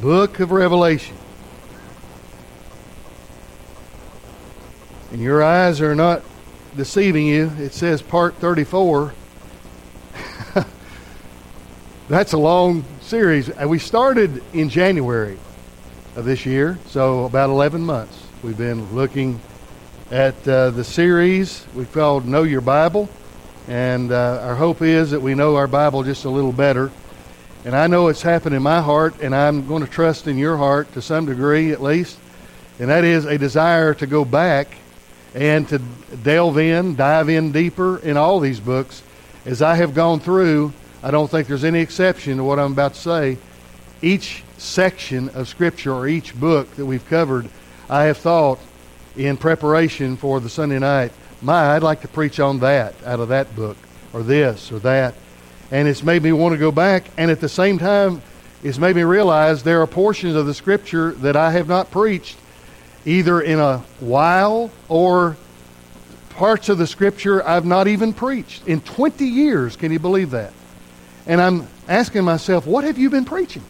book of Revelation. And your eyes are not deceiving you. It says part 34. That's a long series. We started in January of this year, so about 11 months. We've been looking at the series we called Know Your Bible, and our hope is that we know our Bible just a little better. And I know it's happened in my heart, and I'm going to trust in your heart to some degree at least, and that is a desire to go back and to dive in deeper in all these books. As I have gone through, I don't think there's any exception to what I'm about to say. Each section of Scripture or each book that we've covered, I have thought in preparation for the Sunday night, I'd like to preach on that, out of that book, or this, or that. And it's made me want to go back, and at the same time, it's made me realize there are portions of the Scripture that I have not preached, either in a while, or parts of the Scripture I've not even preached. In 20 years, can you believe that? And I'm asking myself, what have you been preaching?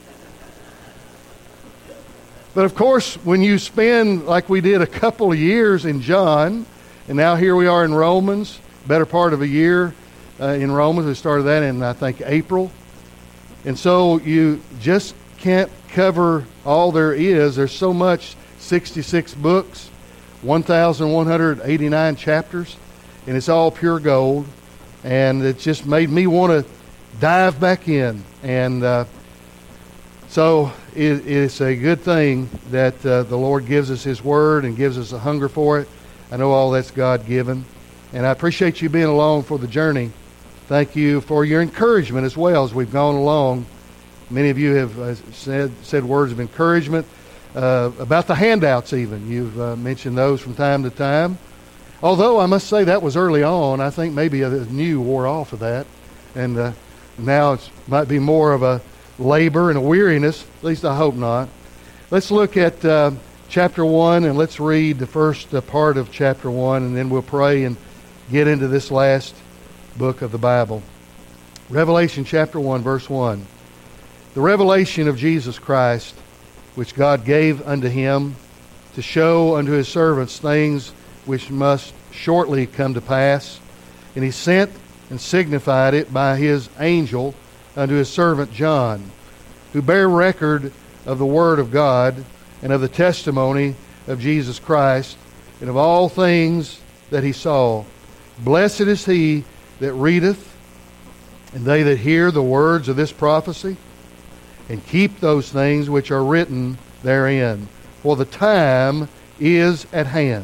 But of course, when you spend, like we did, a couple of years in John, and now here we are in Romans, better part of a year in Romans. We started that in, I think, April. And so you just can't cover all there is. There's so much, 66 books, 1,189 chapters, and it's all pure gold. And it just made me want to dive back in. And so it's a good thing that the Lord gives us His Word and gives us a hunger for it. I know all that's God-given. And I appreciate you being along for the journey. Thank you for your encouragement as well as we've gone along. Many of you have said words of encouragement about the handouts even. You've mentioned those from time to time. Although I must say that was early on. I think maybe the new wore off of that. And now it might be more of a labor and a weariness. At least I hope not. Let's look at chapter 1, and let's read the first part of chapter 1, and then we'll pray and get into this last book of the Bible. Revelation chapter 1, verse 1. The revelation of Jesus Christ, which God gave unto Him to show unto His servants things which must shortly come to pass. And He sent and signified it by His angel unto His servant John, who bare record of the Word of God and of the testimony of Jesus Christ, and of all things that he saw. Blessed is he that readeth, and they that hear the words of this prophecy, and keep those things which are written therein, for the time is at hand.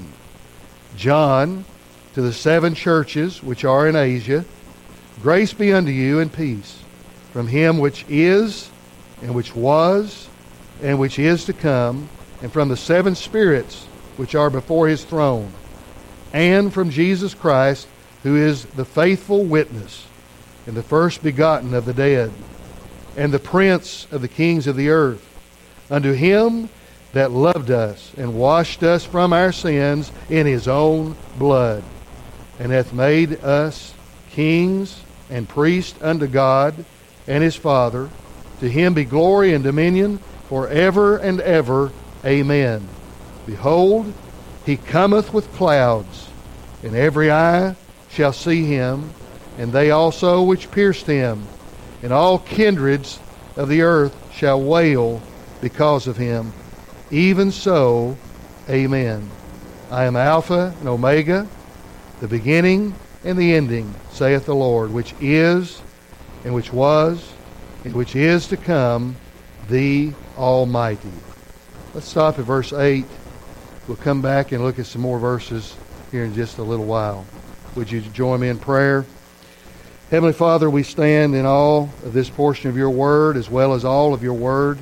John, to the 7 churches which are in Asia, grace be unto you and peace from Him which is, and which was, and which is to come, and from the 7 spirits which are before His throne, and from Jesus Christ, who is the faithful witness, and the first begotten of the dead, and the prince of the kings of the earth, unto Him that loved us, and washed us from our sins in His own blood, and hath made us kings and priests unto God and His Father. To Him be glory and dominion forever and ever. Amen. Behold, He cometh with clouds, and every eye shall see Him, and they also which pierced Him, and all kindreds of the earth shall wail because of Him. Even so, Amen. I am Alpha and Omega, the beginning and the ending, saith the Lord, which is, and which was, and which is to come, the Almighty. Let's stop at verse 8. We'll come back and look at some more verses here in just a little while. Would you join me in prayer? Heavenly Father, we stand in awe of this portion of your word as well as all of your word.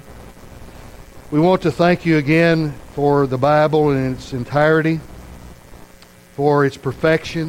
We want to thank you again for the Bible in its entirety, for its perfection,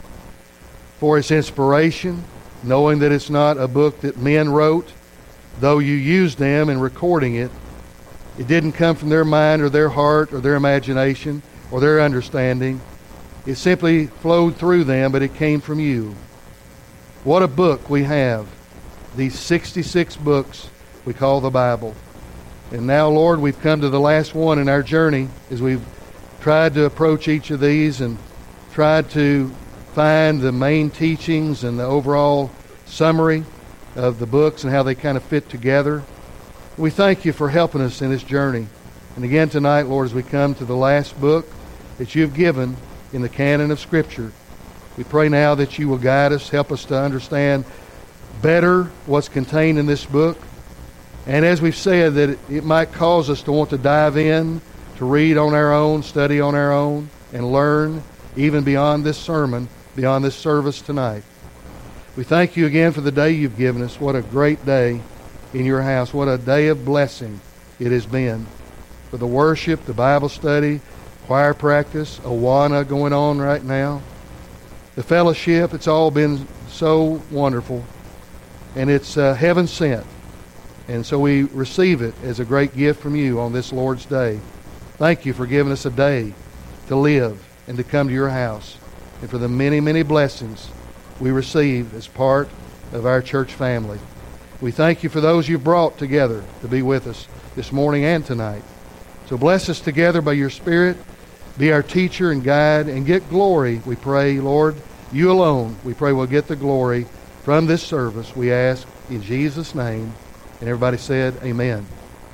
for its inspiration, knowing that it's not a book that men wrote, though you used them in recording it. It didn't come from their mind or their heart or their imagination or their understanding. It simply flowed through them, but it came from you. What a book we have. These 66 books we call the Bible. And now, Lord, we've come to the last one in our journey as we've tried to approach each of these and tried to find the main teachings and the overall summary of the books and how they kind of fit together. We thank you for helping us in this journey. And again tonight, Lord, as we come to the last book that you've given in the canon of Scripture, we pray now that you will guide us, help us to understand better what's contained in this book. And as we've said, that it might cause us to want to dive in, to read on our own, study on our own, and learn even beyond this sermon, beyond this service tonight. We thank you again for the day you've given us. What a great day in your house. What a day of blessing it has been. For the worship, the Bible study, choir practice, Awana going on right now. The fellowship, it's all been so wonderful. And it's heaven sent. And so we receive it as a great gift from you on this Lord's Day. Thank you for giving us a day to live and to come to your house. And for the many, many blessings we receive as part of our church family. We thank you for those you've brought together to be with us this morning and tonight. So bless us together by your Spirit. Be our teacher and guide and get glory, we pray, Lord. You alone, we pray, will get the glory from this service. We ask in Jesus' name. And everybody said, amen.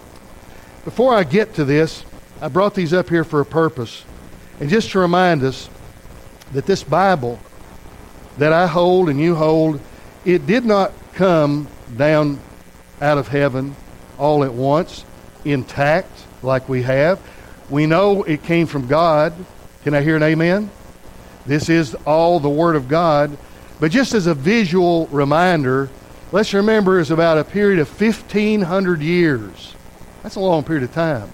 Before I get to this, I brought these up here for a purpose. And just to remind us that this Bible that I hold and you hold, it did not come down out of heaven all at once, intact like we have. We know it came from God. Can I hear an amen? This is all the Word of God. But just as a visual reminder, let's remember it's about a period of 1,500 years. That's a long period of time.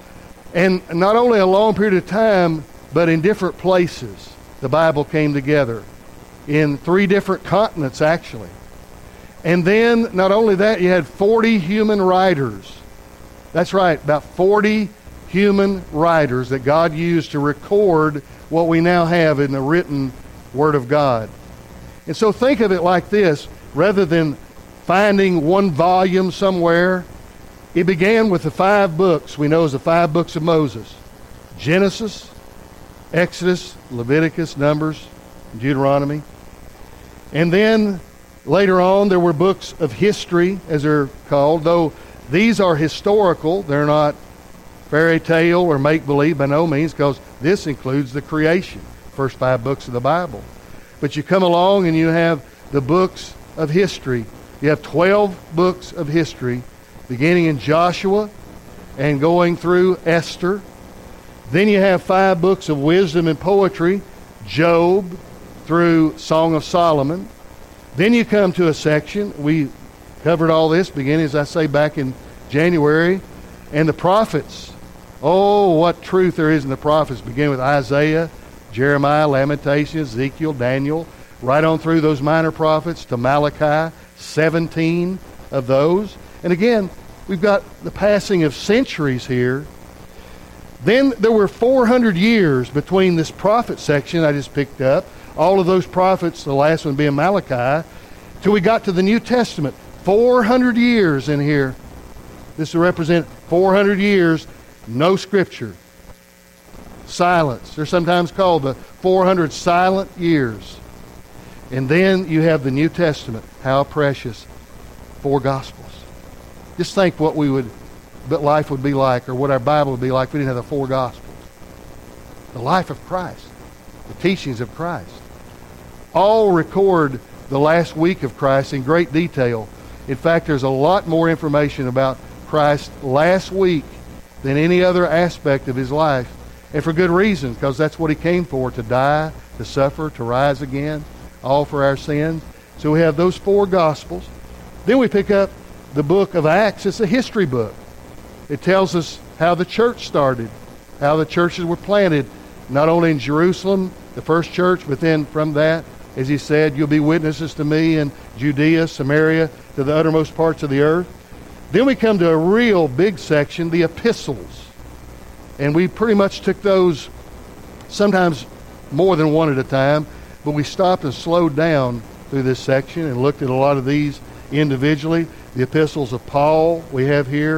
And not only a long period of time, but in different places, the Bible came together. In 3 different continents, actually. And then, not only that, you had 40 human writers. That's right, about 40 human writers that God used to record what we now have in the written Word of God. And so think of it like this. Rather than finding one volume somewhere, it began with the 5 books we know as the 5 books of Moses. Genesis, Exodus, Leviticus, Numbers, and Deuteronomy. And then later on there were books of history, as they're called, though these are historical. They're not fairy tale or make-believe by no means, because this includes the creation, first 5 books of the Bible. But you come along and you have the books of history. You have 12 books of history, beginning in Joshua and going through Esther. Then you have 5 books of wisdom and poetry, Job through Song of Solomon. Then you come to a section, we covered all this beginning, as I say, back in January, and the prophets. Oh, what truth there is in the prophets, beginning with Isaiah, Jeremiah, Lamentations, Ezekiel, Daniel, right on through those minor prophets to Malachi, 17 of those. And again, we've got the passing of centuries here. Then there were 400 years between this prophet section I just picked up, all of those prophets, the last one being Malachi, till we got to the New Testament. 400 years in here. This will represent 400 years, no Scripture. Silence. They're sometimes called the 400 silent years. And then you have the New Testament. How precious. 4 Gospels. Just think what life would be like, or what our Bible would be like if we didn't have the 4 Gospels. The life of Christ. The teachings of Christ. All record the last week of Christ in great detail. In fact, there's a lot more information about Christ last week than any other aspect of his life. And for good reason, because that's what he came for, to die, to suffer, to rise again, all for our sins. So we have those 4 Gospels. Then we pick up the book of Acts. It's a history book. It tells us how the church started, how the churches were planted, not only in Jerusalem, the first church, but then from that, as he said, you'll be witnesses to me in Judea, Samaria, to the uttermost parts of the earth. Then we come to a real big section, the epistles. And we pretty much took those sometimes more than one at a time, but we stopped and slowed down through this section and looked at a lot of these individually. The epistles of Paul we have here.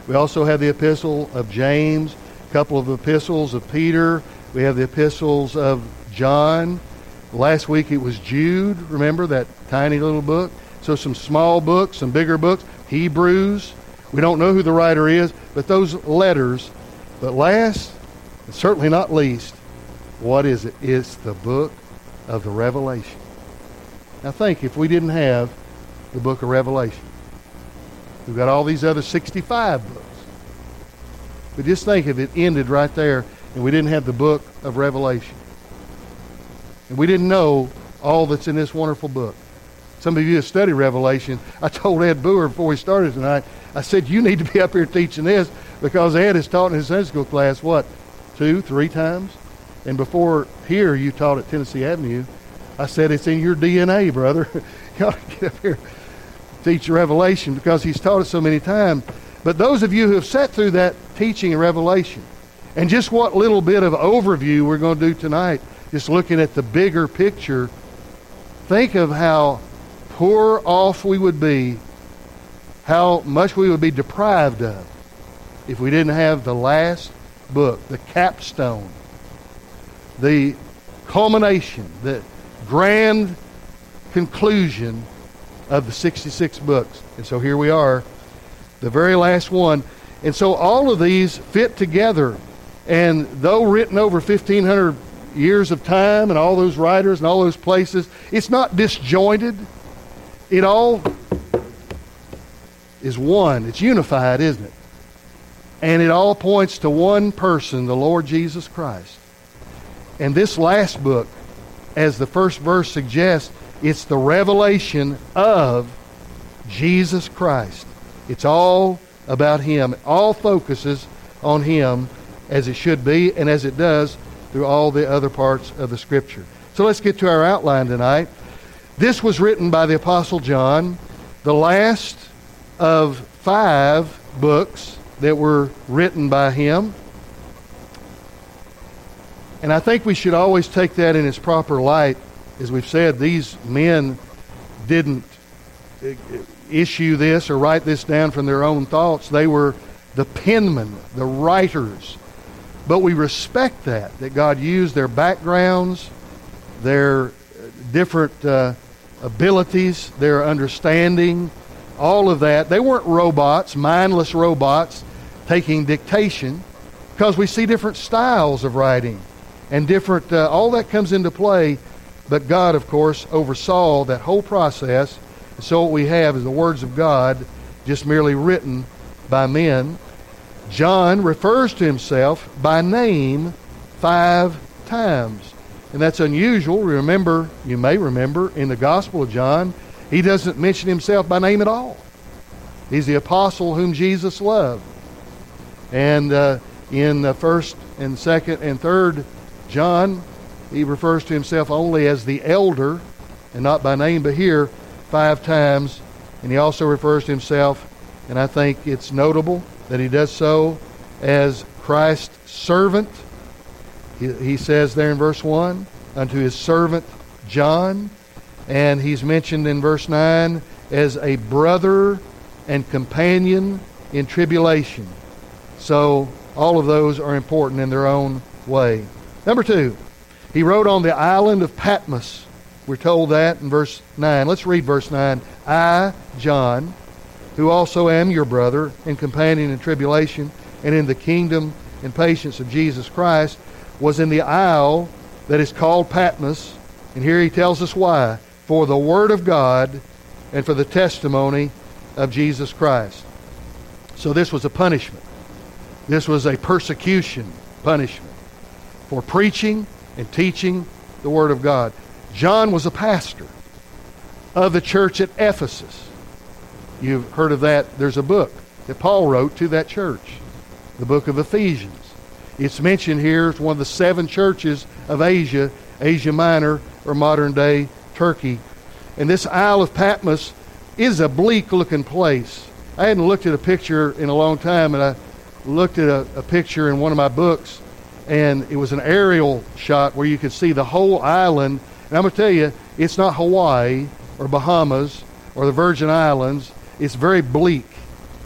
We also have the epistle of James, a couple of epistles of Peter. We have the epistles of John. Last week it was Jude, remember that tiny little book? So some small books, some bigger books. Hebrews. We don't know who the writer is, but those letters. But last, and certainly not least, what is it? It's the book of the Revelation. Now think, if we didn't have the book of Revelation, we've got all these other 65 books. But just think if it ended right there and we didn't have the book of Revelation. And we didn't know all that's in this wonderful book. Some of you have studied Revelation. I told Ed Boer before we started tonight, I said, you need to be up here teaching this because Ed has taught in his Sunday school class, 2, 3 times? And before here, you taught at Tennessee Avenue. I said, it's in your DNA, brother. You ought to get up here teach Revelation because he's taught us so many times. But those of you who have sat through that teaching in Revelation, and just what little bit of overview we're going to do tonight, just looking at the bigger picture, think of how poor off we would be, how much we would be deprived of if we didn't have the last book, the capstone, the culmination, the grand conclusion of the 66 books. And so here we are, the very last one. And so all of these fit together. And though written over 1,500 years of time and all those writers and all those places, it's not disjointed. It all is one. It's unified, isn't it? And it all points to one person, the Lord Jesus Christ. And this last book, as the first verse suggests, it's the revelation of Jesus Christ. It's all about Him. It all focuses on Him as it should be and as it does through all the other parts of the Scripture. So let's get to our outline tonight. This was written by the Apostle John, the last of 5 books that were written by him. And I think we should always take that in its proper light. As we've said, these men didn't issue this or write this down from their own thoughts. They were the penmen, the writers. But we respect that God used their backgrounds, their different abilities, their understanding, all of that. They weren't robots, mindless robots, taking dictation, because we see different styles of writing and different, all that comes into play. But God, of course, oversaw that whole process. So what we have is the words of God, just merely written by men. John refers to himself by name 5 times. And that's unusual. Remember, you may remember, in the Gospel of John, he doesn't mention himself by name at all. He's the apostle whom Jesus loved. And in the 1st and 2nd and 3rd John, he refers to himself only as the elder and not by name, but here 5 times. And he also refers to himself, and I think it's notable that he does so, as Christ's servant. He says there in verse 1, unto his servant John. And he's mentioned in verse 9 as a brother and companion in tribulation. So all of those are important in their own way. Number 2, he wrote on the island of Patmos. We're told that in verse 9. Let's read verse 9. I, John, who also am your brother and companion in tribulation and in the kingdom and patience of Jesus Christ, was in the isle that is called Patmos. And here he tells us why. For the word of God and for the testimony of Jesus Christ. So this was a punishment. This was a persecution punishment for preaching and teaching the word of God. John was a pastor of the church at Ephesus. You've heard of that. There's a book that Paul wrote to that church, the book of Ephesians. It's mentioned here as one of the 7 churches of Asia, Asia Minor, or modern-day Turkey. And this Isle of Patmos is a bleak-looking place. I hadn't looked at a picture in a long time, and I looked at a picture in one of my books, and it was an aerial shot where you could see the whole island. And I'm going to tell you, it's not Hawaii or Bahamas or the Virgin Islands. It's very bleak.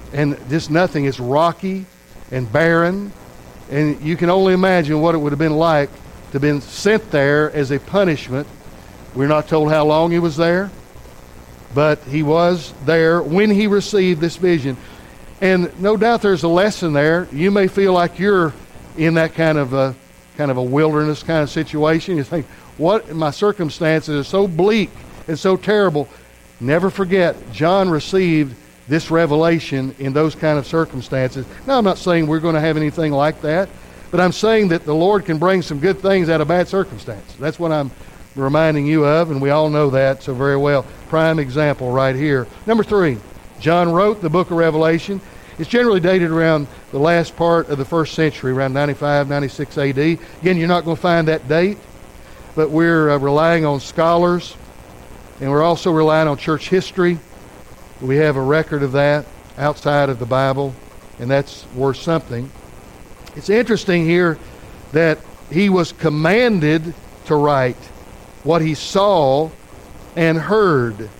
and just nothing. It's rocky and barren, and you can only imagine what it would have been like to have been sent there as a punishment. We're not told how long he was there, but he was there when he received this vision. And no doubt there's a lesson there. You may feel like you're in that kind of a wilderness kind of situation. You think, what, my circumstances are so bleak and so terrible. Never forget, John received this revelation in those kind of circumstances. Now, I'm not saying we're going to have anything like that, but I'm saying that the Lord can bring some good things out of bad circumstances. That's what I'm reminding you of, and we all know that so very well. Prime example right here. Number 3, John wrote the book of Revelation. It's generally dated around the last part of the first century, around 95, 96 AD. Again, you're not going to find that date, but we're relying on scholars, and we're also relying on church history. We have a record of that outside of the Bible, and that's worth something. It's interesting here that he was commanded to write what he saw and heard.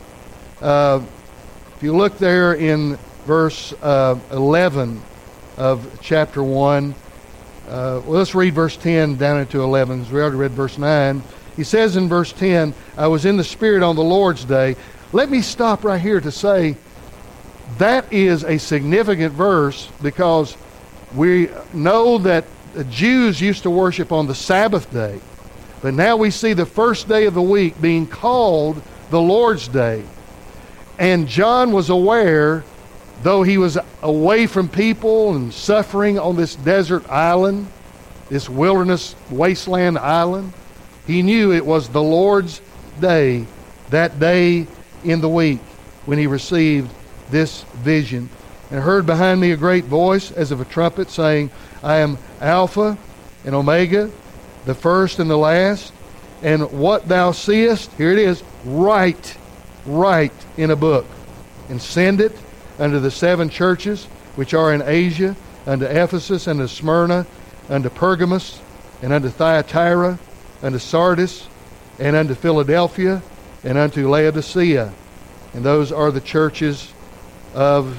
If you look there in verse 11 of chapter 1, let's read verse 10 down into 11. We already read verse 9. He says in verse 10, I was in the Spirit on the Lord's day. Let me stop right here to say that is a significant verse, because we know that the Jews used to worship on the Sabbath day. But now we see the first day of the week being called the Lord's Day. And John was aware, though he was away from people and suffering on this desert island, this wilderness wasteland island, he knew it was the Lord's Day, that day in the week when he received this vision. And I heard behind me a great voice as of a trumpet saying, I am Alpha and Omega, the first and the last, and what thou seest, here it is, write in a book, and send it unto the 7 churches which are in Asia, unto Ephesus, unto Smyrna, unto Pergamos, and unto Thyatira, unto Sardis, and unto Philadelphia, and unto Laodicea. And those are the churches of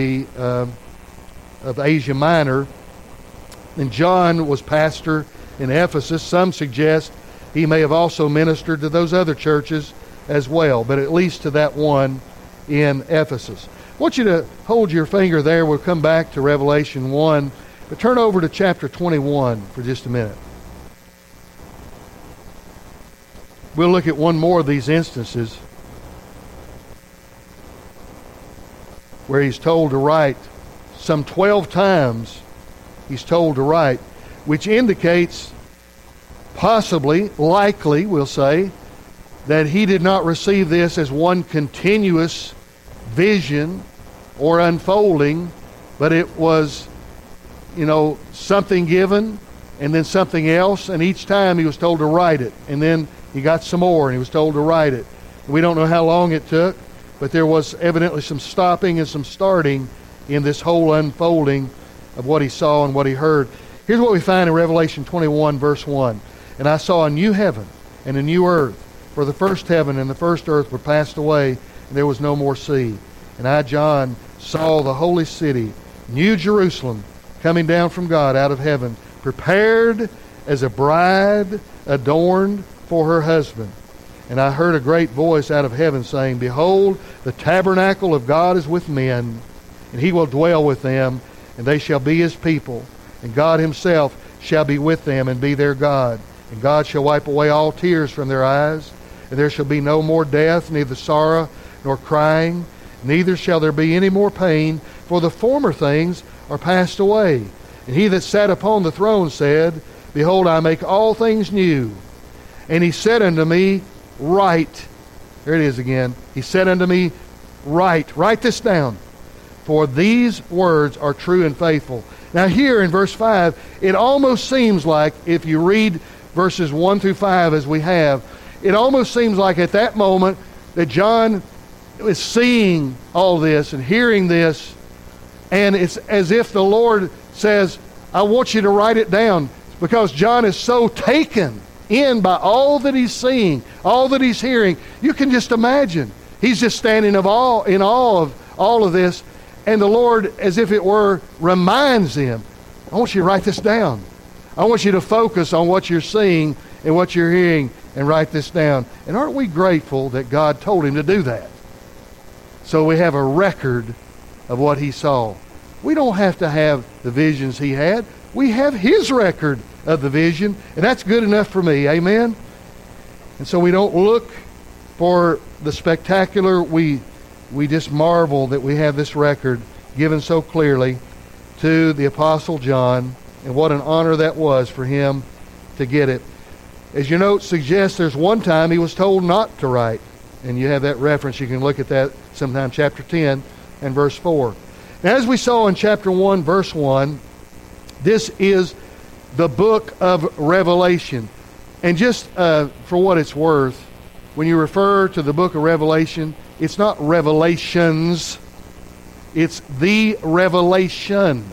Asia Minor. And John was pastor in Ephesus. Some suggest he may have also ministered to those other churches as well, but at least to that one in Ephesus. I want you to hold your finger there. We'll come back to Revelation 1, but turn over to chapter 21 for just a minute. We'll look at one more of these instances where he's told to write. Some 12 times he's told to write, which indicates possibly, likely, we'll say, that he did not receive this as one continuous vision or unfolding, but it was, something given and then something else, and each time he was told to write it, and then he got some more and he was told to write it. We don't know how long it took, but there was evidently some stopping and some starting in this whole unfolding of what he saw and what he heard. Here's what we find in Revelation 21, verse 1. And I saw a new heaven and a new earth, for the first heaven and the first earth were passed away, and there was no more sea. And I, John, saw the holy city, New Jerusalem, coming down from God out of heaven, prepared as a bride adorned for her husband. And I heard a great voice out of heaven saying, Behold, the tabernacle of God is with men, and he will dwell with them, and they shall be his people. And God himself shall be with them and be their God. And God shall wipe away all tears from their eyes, and there shall be no more death, neither sorrow nor crying, neither shall there be any more pain, for the former things are passed away. And he that sat upon the throne said, Behold, I make all things new. And he said unto me, Write. There it is again. He said unto me, Write this down, for these words are true and faithful. Now here in verse 5, it almost seems like, if you read verses 1 through 5 as we have, it almost seems like at that moment that John is seeing all this and hearing this, and it's as if the Lord says, I want you to write it down, because John is so taken in by all that he's seeing, all that he's hearing. You can just imagine. He's just standing in awe of all of this, And the Lord, as if it were, reminds them, I want you to write this down. I want you to focus on what you're seeing and what you're hearing and write this down. And aren't we grateful that God told him to do that? So we have a record of what he saw. We don't have to have the visions he had. We have his record of the vision, and that's good enough for me. Amen? And so we don't look for the spectacular. We just marvel that we have this record given so clearly to the Apostle John, and what an honor that was for him to get it. As your note suggests, there's one time he was told not to write, and you have that reference. You can look at that sometime, chapter 10 and verse 4. Now, as we saw in chapter 1, verse 1, this is the book of Revelation. And just for what it's worth, when you refer to the book of Revelation, it's not Revelations, it's the revelation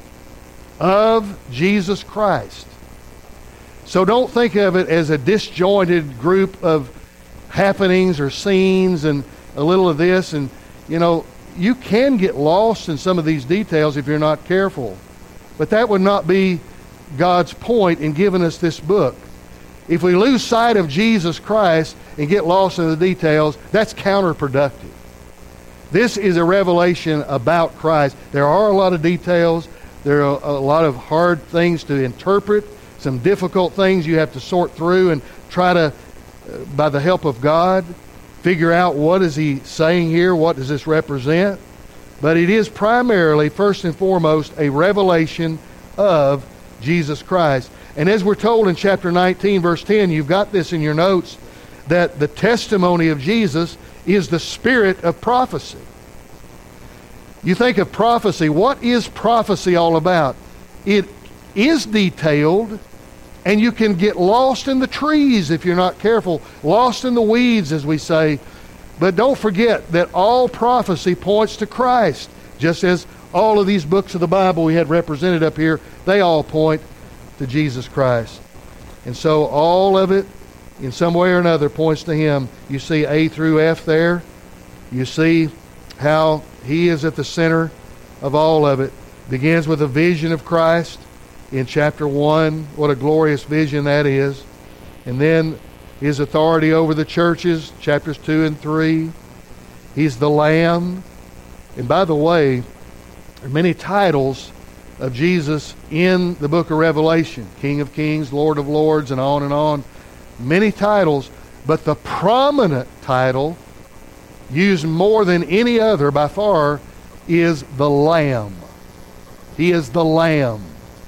of Jesus Christ. So don't think of it as a disjointed group of happenings or scenes and a little of this. And, you know, you can get lost in some of these details if you're not careful. But that would not be God's point in giving us this book. If we lose sight of Jesus Christ and get lost in the details, that's counterproductive. This is a revelation about Christ. There are a lot of details. There are a lot of hard things to interpret, some difficult things you have to sort through and try to, by the help of God, figure out what is he saying here, what does this represent. But it is primarily, first and foremost, a revelation of Jesus Christ. And as we're told in chapter 19, verse 10, you've got this in your notes, that the testimony of Jesus is the spirit of prophecy. You think of prophecy. What is prophecy all about? It is detailed, and you can get lost in the trees if you're not careful, lost in the weeds, as we say. But don't forget that all prophecy points to Christ, just as all of these books of the Bible we had represented up here, they all point to Jesus Christ. And so all of it, in some way or another, points to him. You see A through F there. You see how he is at the center of all of it. Begins with a vision of Christ in chapter 1. What a glorious vision that is. And then his authority over the churches, chapters 2 and 3. He's the Lamb. And by the way, there are many titles of Jesus in the book of Revelation. King of Kings, Lord of Lords, and on and on. Many titles, but the prominent title, used more than any other by far, is the Lamb. He is the Lamb.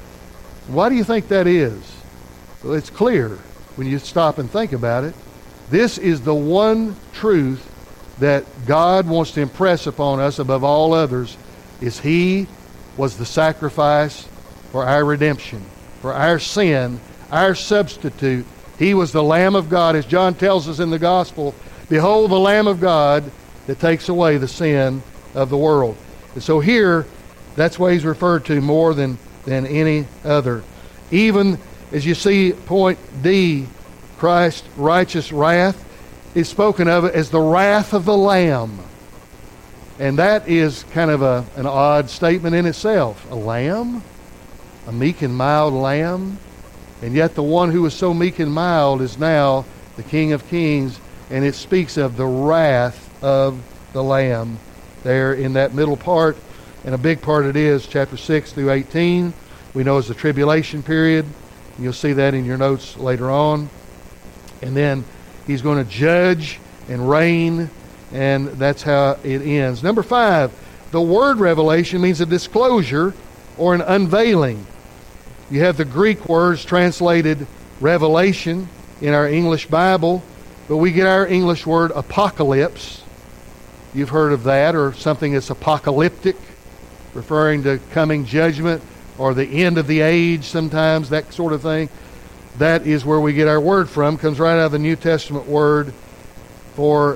Why do you think that is? Well, it's clear when you stop and think about it. This is the one truth that God wants to impress upon us above all others, is he was the sacrifice for our redemption, for our sin, our substitute. He was the Lamb of God, as John tells us in the Gospel. Behold the Lamb of God that takes away the sin of the world. And so here, that's what he's referred to more than any other. Even as you see point D, Christ's righteous wrath, is spoken of as the wrath of the Lamb. And that is kind of an odd statement in itself. A lamb? A meek and mild lamb? And yet the one who was so meek and mild is now the King of Kings, and it speaks of the wrath of the Lamb there in that middle part. And a big part it is, chapter 6 through 18. We know it's the tribulation period. You'll see that in your notes later on. And then he's going to judge and reign, and that's how it ends. Number 5, the word revelation means a disclosure or an unveiling. You have the Greek words translated revelation in our English Bible, but we get our English word apocalypse. You've heard of that, or something that's apocalyptic, referring to coming judgment or the end of the age sometimes, that sort of thing. That is where we get our word from. Comes right out of the New Testament word for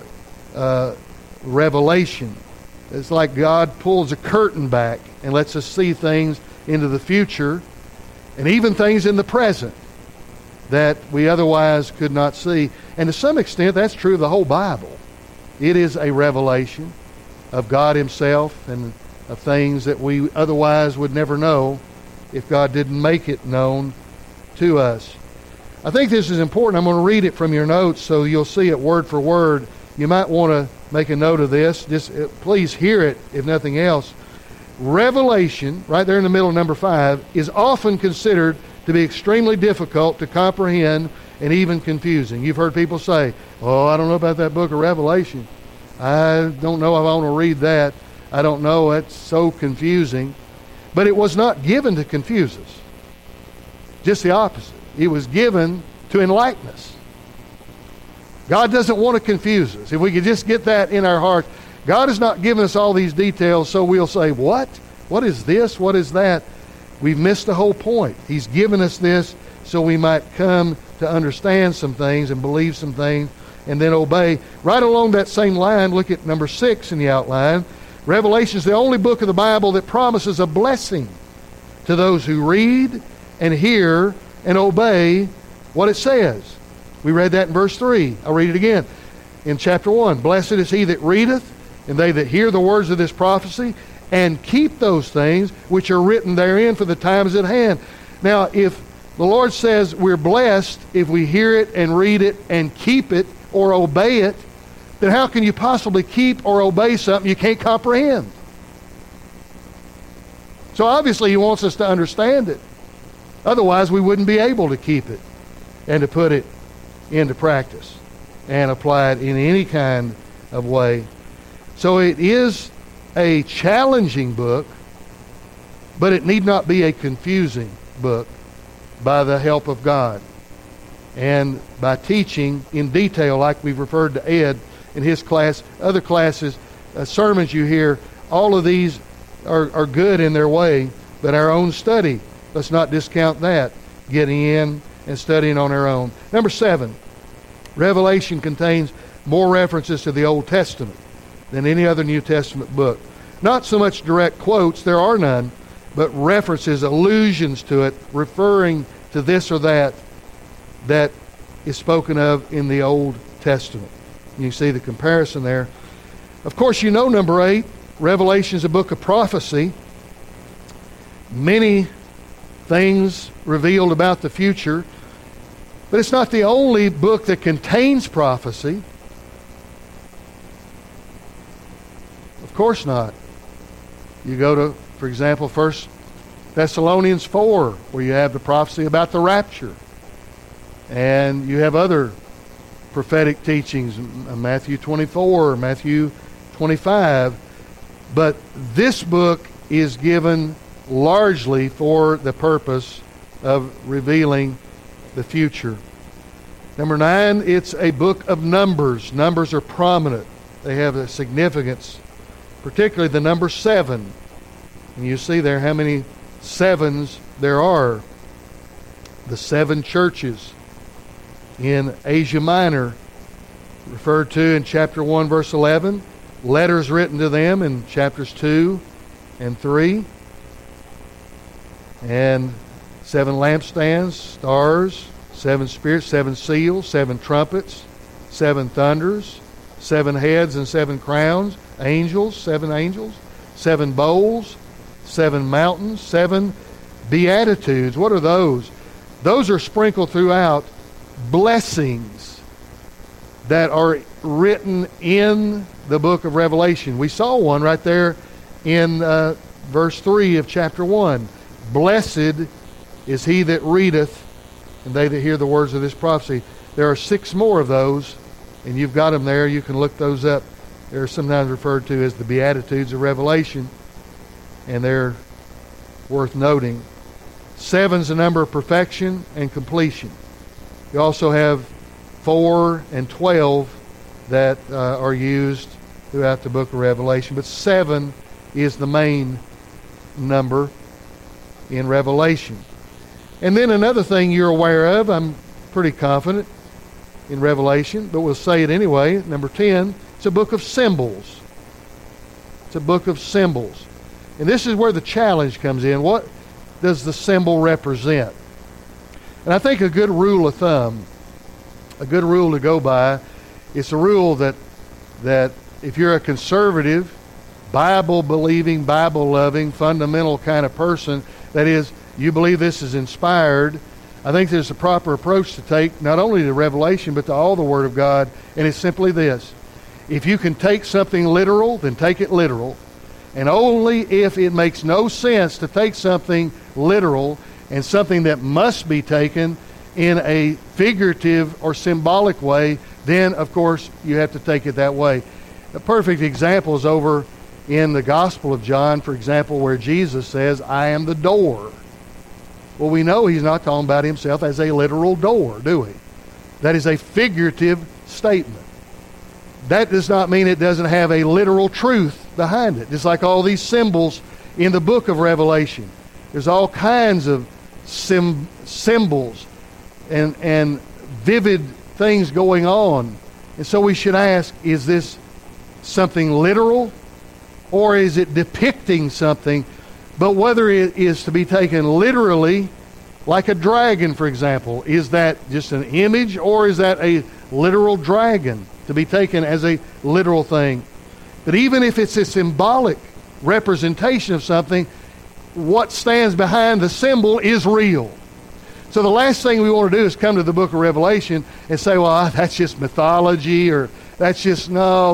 revelation. It's like God pulls a curtain back and lets us see things into the future and even things in the present that we otherwise could not see. And to some extent, that's true of the whole Bible. It is a revelation of God himself and of things that we otherwise would never know if God didn't make it known to us. I think this is important. I'm going to read it from your notes so you'll see it word for word. You might want to make a note of this. Just please hear it, if nothing else. Revelation, right there in the middle of number 5, is often considered to be extremely difficult to comprehend and even confusing. You've heard people say, "Oh, I don't know about that book of Revelation. I don't know if I want to read that. I don't know. It's so confusing." But it was not given to confuse us. Just the opposite. It was given to enlighten us. God doesn't want to confuse us. If we could just get that in our heart, God has not given us all these details so we'll say, "What? What is this? What is that?" We've missed the whole point. He's given us this so we might come to understand some things and believe some things and then obey. Right along that same line, look at number 6 in the outline. Revelation is the only book of the Bible that promises a blessing to those who read and hear and obey what it says. We read that in verse 3. I'll read it again. In chapter 1, "Blessed is he that readeth, and they that hear the words of this prophecy, and keep those things which are written therein, for the time is at hand." Now, if the Lord says we're blessed if we hear it and read it and keep it or obey it, then how can you possibly keep or obey something you can't comprehend? So obviously he wants us to understand it. Otherwise we wouldn't be able to keep it and to put it into practice and apply it in any kind of way. So it is a challenging book, but it need not be a confusing book by the help of God. And by teaching in detail, like we've referred to Ed in his class, other classes, sermons you hear, all of these are good in their way, but our own study, let's not discount that, getting in and studying on our own. Number 7, Revelation contains more references to the Old Testament than any other New Testament book. Not so much direct quotes, there are none, but references, allusions to it, referring to this or that is spoken of in the Old Testament. You see the comparison there. Of course, you know number 8, Revelation is a book of prophecy. Many things revealed about the future, but it's not the only book that contains prophecy. Of course not. You go to, for example, 1 Thessalonians 4, where you have the prophecy about the rapture. And you have other prophetic teachings, Matthew 24, Matthew 25. But this book is given largely for the purpose of revealing the future. Number 9, it's a book of numbers. Numbers are prominent. They have a significance, particularly the number 7. And you see there how many 7s there are. The 7 churches in Asia Minor, referred to in chapter 1, verse 11. Letters written to them in chapters 2 and 3. And 7 lampstands, stars, 7 spirits, 7 seals, 7 trumpets, 7 thunders, 7 heads and 7 crowns, angels, 7 angels, 7 bowls, 7 mountains, 7 beatitudes. What are those? Those are sprinkled throughout blessings that are written in the book of Revelation. We saw one right there in verse 3 of chapter 1. Blessed is he that readeth, and they that hear the words of this prophecy. There are 6 more of those, and you've got them there. You can look those up. They're sometimes referred to as the Beatitudes of Revelation, and they're worth noting. 7's the number of perfection and completion. You also have 4 and 12 that are used throughout the book of Revelation, but 7 is the main number in Revelation. And then another thing you're aware of, I'm pretty confident in Revelation, but we'll say it anyway, number 10, it's a book of symbols. It's a book of symbols. And this is where the challenge comes in. What does the symbol represent? And I think a good rule of thumb, a good rule to go by, it's a rule that if you're a conservative, Bible-believing, Bible-loving, fundamental kind of person, that is, you believe this is inspired, I think there's a proper approach to take not only to Revelation but to all the Word of God, and it's simply this. If you can take something literal, then take it literal. And only if it makes no sense to take something literal and something that must be taken in a figurative or symbolic way, then, of course, you have to take it that way. A perfect example is over in the Gospel of John, for example, where Jesus says, I am the door. Well, we know he's not talking about himself as a literal door, do we? That is a figurative statement. That does not mean it doesn't have a literal truth behind it. Just like all these symbols in the book of Revelation. There's all kinds of symbols and vivid things going on. And so we should ask, is this something literal or is it depicting something? But whether it is to be taken literally, like a dragon, for example, is that just an image or is that a literal dragon to be taken as a literal thing? But even if it's a symbolic representation of something, what stands behind the symbol is real. So the last thing we want to do is come to the book of Revelation and say, well, that's just mythology, or that's just,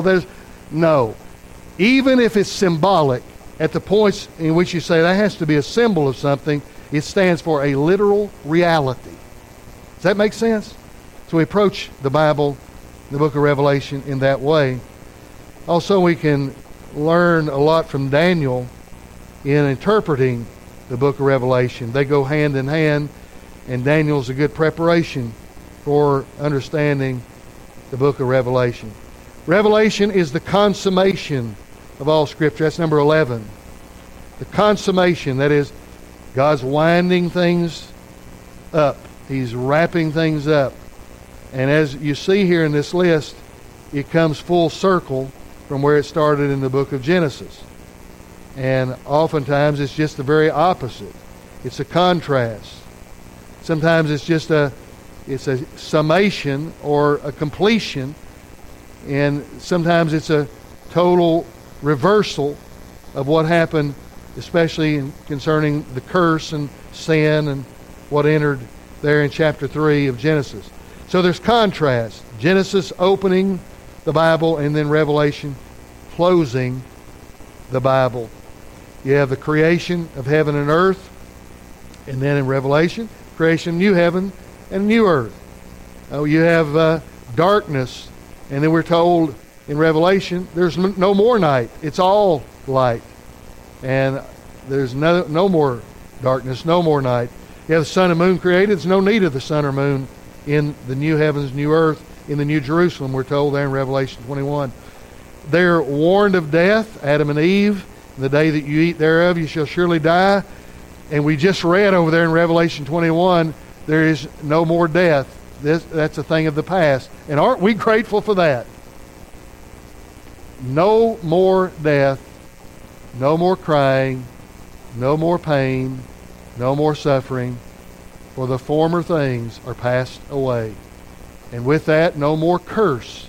no. Even if it's symbolic, at the points in which you say that has to be a symbol of something, it stands for a literal reality. Does that make sense? So we approach the Bible, the book of Revelation, in that way. Also, we can learn a lot from Daniel in interpreting the book of Revelation. They go hand in hand, and Daniel's a good preparation for understanding the book of Revelation. Revelation is the consummation of all Scripture. That's number 11. The consummation, that is, God's winding things up. He's wrapping things up. And as you see here in this list, it comes full circle from where it started in the book of Genesis. And oftentimes it's just the very opposite. It's a contrast. Sometimes it's just a summation or a completion, and sometimes it's a total reversal of what happened, especially concerning the curse and sin and what entered there in chapter 3 of Genesis. So there's contrast. Genesis opening the Bible, and then Revelation closing the Bible. You have the creation of heaven and earth, and then in Revelation, creation of new heaven and new earth. You have darkness, and then we're told in Revelation there's no more night. It's all light. And there's no more darkness, no more night. You have the sun and moon created. There's no need of the sun or moon in the new heavens, new earth, in the new Jerusalem, we're told there in Revelation 21. They're warned of death, Adam and Eve. The day that you eat thereof, you shall surely die. And we just read over there in Revelation 21, there is no more death. That's a thing of the past. And aren't we grateful for that? No more death, no more crying, no more pain, no more suffering, for the former things are passed away. And with that, no more curse.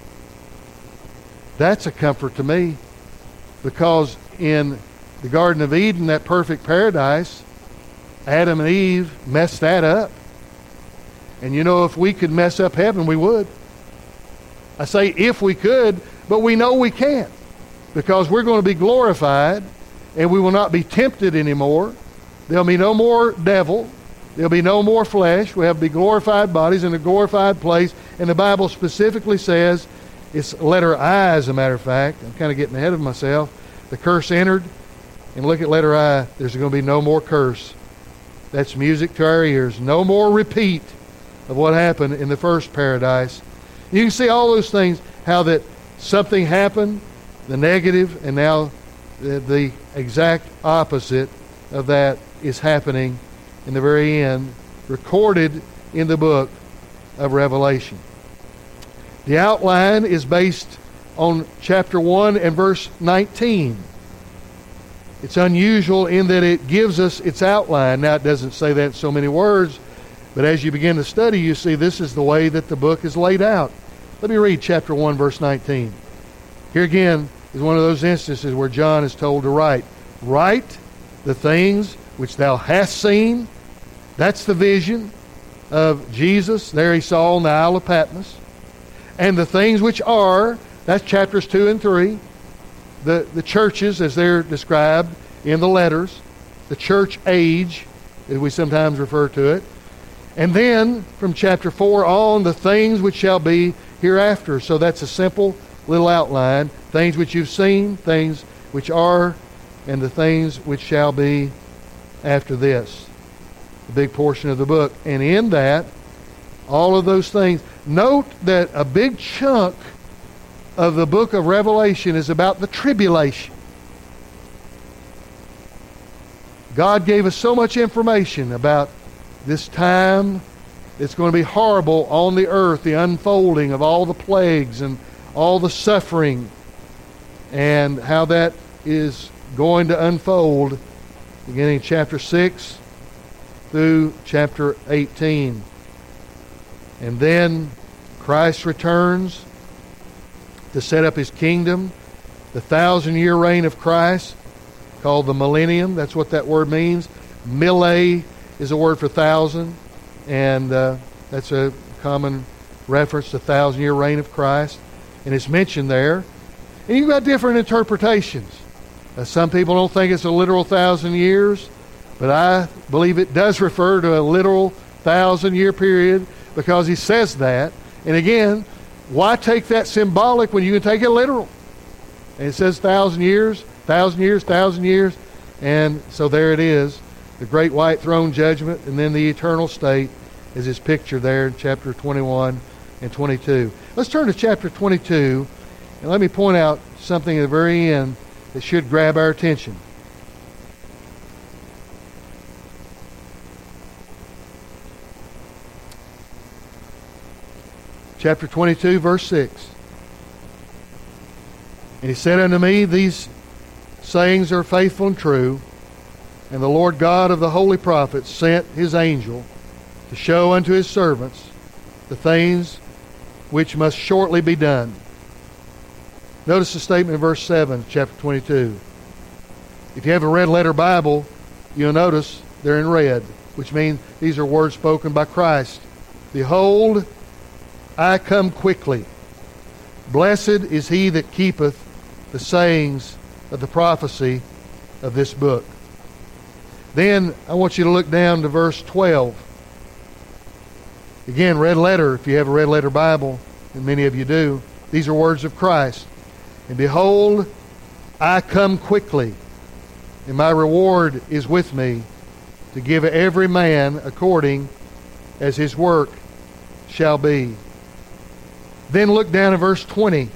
That's a comfort to me, because in the Garden of Eden, that perfect paradise, Adam and Eve messed that up. And you know, if we could mess up heaven, we would. I say if we could, but we know we can't, because we're going to be glorified and we will not be tempted anymore. There'll be no more devil. There'll be no more flesh. We have to be glorified bodies in a glorified place. And the Bible specifically says, it's letter I, as a matter of fact. I'm kind of getting ahead of myself. The curse entered. And look at letter I. There's going to be no more curse. That's music to our ears. No more repeat of what happened in the first paradise. You can see all those things, how that something happened, the negative, and now the exact opposite of that is happening in the very end, recorded in the book of Revelation. The outline is based on chapter 1 and verse 19. It's unusual in that it gives us its outline. Now, it doesn't say that in so many words, but as you begin to study, you see this is the way that the book is laid out. Let me read chapter 1, verse 19. Here again, is one of those instances where John is told to write. Write the things which thou hast seen. That's the vision of Jesus. There he saw on the Isle of Patmos. And the things which are, that's chapters 2 and 3. The churches, as they're described in the letters. The church age, as we sometimes refer to it. And then, from chapter 4 on, the things which shall be hereafter. So that's a simple little outline. Things which you've seen, things which are, and the things which shall be after this. A big portion of the book. And in that, all of those things. Note that a big chunk of the book of Revelation is about the tribulation. God gave us so much information about this time. It's going to be horrible on the earth, the unfolding of all the plagues and all the suffering, and how that is going to unfold beginning in chapter 6 through chapter 18. And then Christ returns to set up his kingdom, the 1,000-year reign of Christ, called the millennium. That's what that word means. Mille is a word for 1,000, and that's a common reference to the 1,000-year reign of Christ. And it's mentioned there. And you've got different interpretations. Some people don't think it's a literal 1,000 years, but I believe it does refer to a literal 1,000-year period because he says that. And again, why take that symbolic when you can take it literal? And it says 1,000 years, 1,000 years, 1,000 years. And so there it is. The great white throne judgment, and then the eternal state is his picture there in chapter 21 and 22. Let's turn to chapter 22, and let me point out something at the very end that should grab our attention. Chapter 22, verse 6. And he said unto me, these sayings are faithful and true, and the Lord God of the holy prophets sent his angel to show unto his servants the things which must shortly be done. Notice the statement in verse 7, chapter 22. If you have a red letter Bible, you'll notice they're in red, which means these are words spoken by Christ. Behold, I come quickly. Blessed is he that keepeth the sayings of the prophecy of this book. Then I want you to look down to verse 12. Again, red letter, if you have a red letter Bible, and many of you do, these are words of Christ. And behold, I come quickly, and my reward is with me, to give every man according as his work shall be. Then look down at verse 20.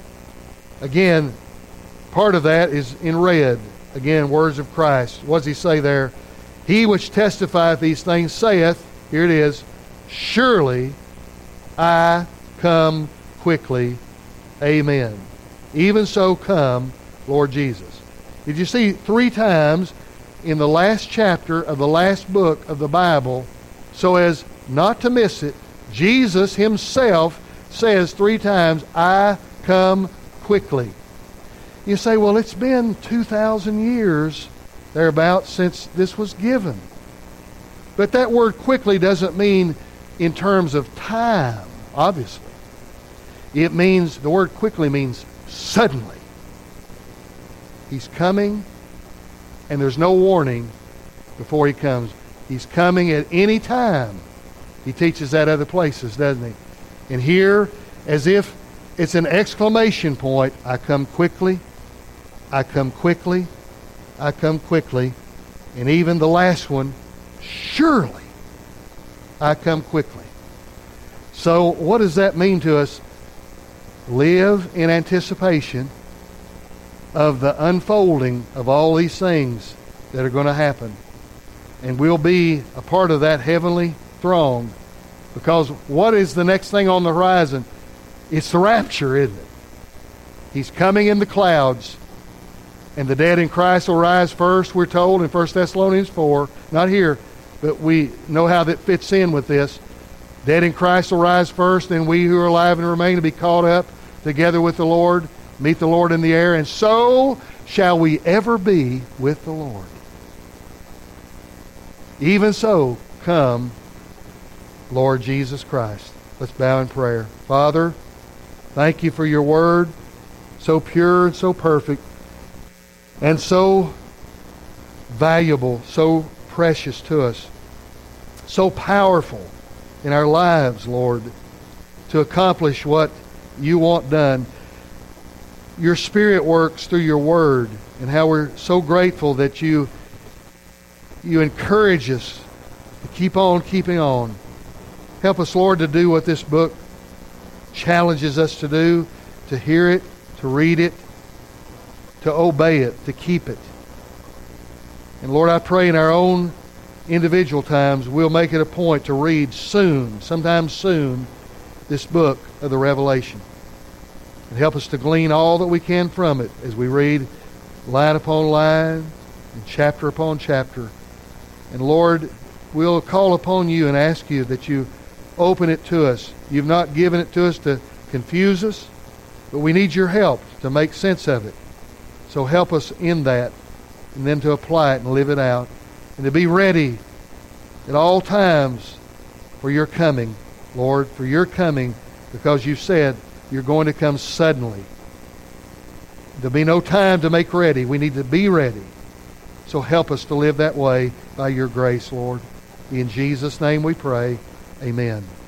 Again, part of that is in red. Again, words of Christ. What does he say there? He which testifieth these things saith, here it is, surely I come quickly. Amen. Even so come, Lord Jesus. Did you see 3 times in the last chapter of the last book of the Bible, so as not to miss it, Jesus himself says 3 times, I come quickly. You say, well, it's been 2,000 years, thereabouts, since this was given. But that word quickly doesn't mean in terms of time, obviously. It means, the word quickly means suddenly. He's coming, and there's no warning before he comes. He's coming at any time. He teaches that other places, doesn't he? And here, as if it's an exclamation point, I come quickly, I come quickly, I come quickly. And even the last one, surely I come quickly. So what does that mean to us? Live in anticipation of the unfolding of all these things that are going to happen. And we'll be a part of that heavenly throng. Because what is the next thing on the horizon? It's the rapture, isn't it? He's coming in the clouds. And the dead in Christ will rise first, we're told in 1 Thessalonians 4. Not here, but we know how that fits in with this. Dead in Christ will rise first, then we who are alive and remain to be caught up together with the Lord meet the Lord in the air, and so shall we ever be with the Lord. Even so, come, Lord Jesus Christ. Let's bow in prayer. Father, thank you for your word, so pure and so perfect, and so valuable, so precious to us, so powerful in our lives, Lord, to accomplish what you want done. Your Spirit works through your word, and how we're so grateful that you encourage us to keep on keeping on. Help us, Lord, to do what this book challenges us to do, to hear it, to read it, to obey it, to keep it. And Lord, I pray in our own individual times we'll make it a point to read soon, sometime soon, this book of the Revelation. And help us to glean all that we can from it as we read line upon line and chapter upon chapter. And Lord, we'll call upon you and ask you that you open it to us. You've not given it to us to confuse us, but we need your help to make sense of it. So help us in that, and then to apply it and live it out, and to be ready at all times for your coming, Lord, for your coming, because you said you're going to come suddenly. There'll be no time to make ready. We need to be ready. So help us to live that way by your grace, Lord. In Jesus' name we pray. Amen.